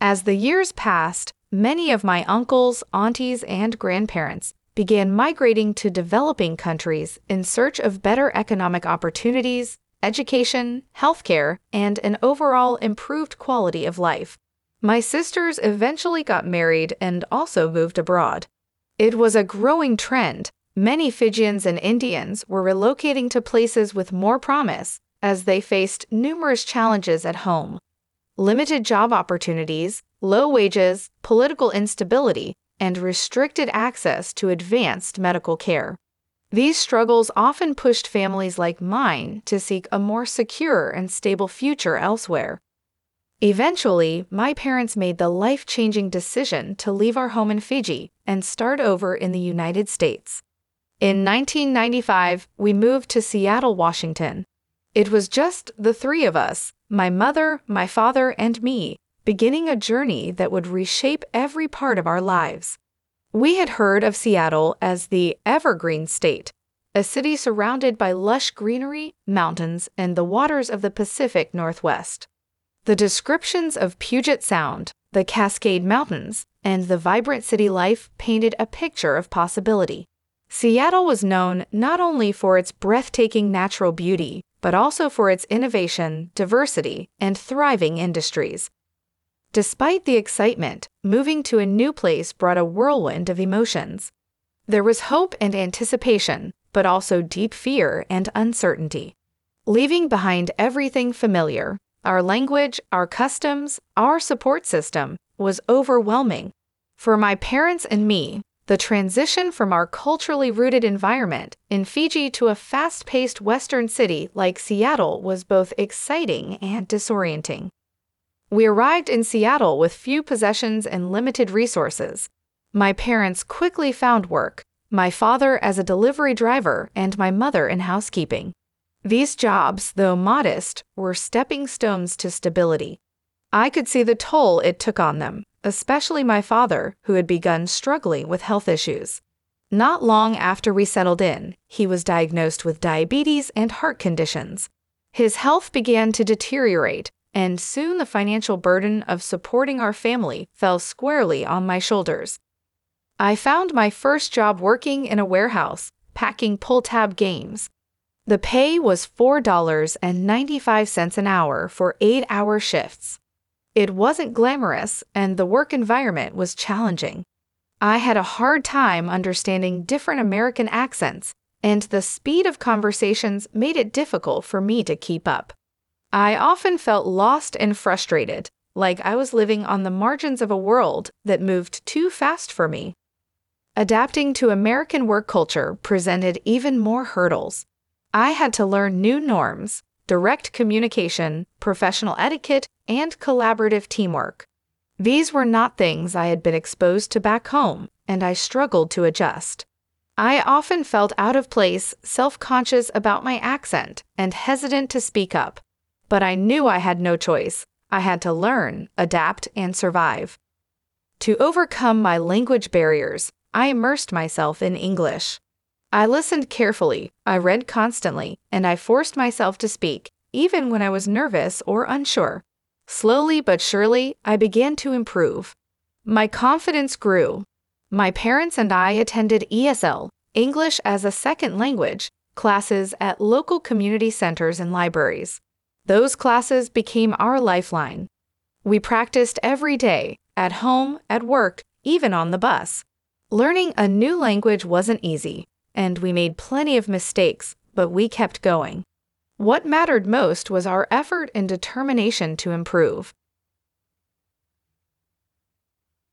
As the years passed, many of my uncles, aunties, and grandparents began migrating to developing countries in search of better economic opportunities, education, healthcare, and an overall improved quality of life. My sisters eventually got married and also moved abroad. It was a growing trend. Many Fijians and Indians were relocating to places with more promise as they faced numerous challenges at home. Limited job opportunities, low wages, political instability, and restricted access to advanced medical care. These struggles often pushed families like mine to seek a more secure and stable future elsewhere. Eventually, my parents made the life-changing decision to leave our home in Fiji and start over in the United States. In 1995, we moved to Seattle, Washington. It was just the three of us, my mother, my father, and me, beginning a journey that would reshape every part of our lives. We had heard of Seattle as the Evergreen State, a city surrounded by lush greenery, mountains, and the waters of the Pacific Northwest. The descriptions of Puget Sound, the Cascade Mountains, and the vibrant city life painted a picture of possibility. Seattle was known not only for its breathtaking natural beauty, but also for its innovation, diversity, and thriving industries. Despite the excitement, moving to a new place brought a whirlwind of emotions. There was hope and anticipation, but also deep fear and uncertainty. Leaving behind everything familiar, our language, our customs, our support system, was overwhelming. For my parents and me, the transition from our culturally rooted environment in Fiji to a fast-paced Western city like Seattle was both exciting and disorienting. We arrived in Seattle with few possessions and limited resources. My parents quickly found work, my father as a delivery driver and my mother in housekeeping. These jobs, though modest, were stepping stones to stability. I could see the toll it took on them, especially my father, who had begun struggling with health issues. Not long after we settled in, he was diagnosed with diabetes and heart conditions. His health began to deteriorate, and soon the financial burden of supporting our family fell squarely on my shoulders. I found my first job working in a warehouse, packing pull-tab games. The pay was $4.95 an hour for 8-hour shifts. It wasn't glamorous, and the work environment was challenging. I had a hard time understanding different American accents, and the speed of conversations made it difficult for me to keep up. I often felt lost and frustrated, like I was living on the margins of a world that moved too fast for me. Adapting to American work culture presented even more hurdles. I had to learn new norms, direct communication, professional etiquette, and collaborative teamwork. These were not things I had been exposed to back home, and I struggled to adjust. I often felt out of place, self-conscious about my accent, and hesitant to speak up. But I knew I had no choice. I had to learn, adapt, and survive. To overcome my language barriers, I immersed myself in English. I listened carefully, I read constantly, and I forced myself to speak, even when I was nervous or unsure. Slowly but surely, I began to improve. My confidence grew. My parents and I attended ESL, English as a Second Language, classes at local community centers and libraries. Those classes became our lifeline. We practiced every day, at home, at work, even on the bus. Learning a new language wasn't easy, and we made plenty of mistakes, but we kept going. What mattered most was our effort and determination to improve.